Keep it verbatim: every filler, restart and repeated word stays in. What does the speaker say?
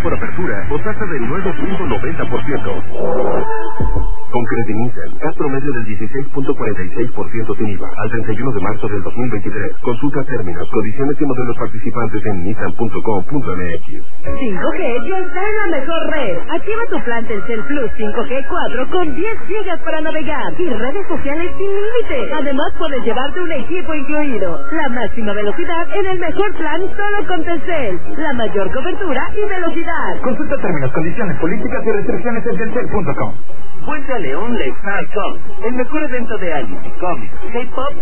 por apertura o tasa del nueve punto noventa por ciento. Con Credinissan, CAT promedio del dieciséis punto cuarenta y seis por ciento sin I V A al treinta y uno de marzo del dos mil veintitrés. Consulta términos, condiciones y modelos participantes en nissan punto com punto m x. cinco G ya está en la mejor red. Activa tu plan Telcel Plus cinco G cuatro con diez gigas para navegar y redes sociales sin límite. Además puedes llevarte un equipo incluido. La máxima velocidad en el mejor plan solo con Telcel. La mayor cobertura y velocidad. Consulta términos, condiciones, políticas y restricciones en telcel punto com. Vuelve a León Lake Comics, el mejor evento de anime, cómics, K-pop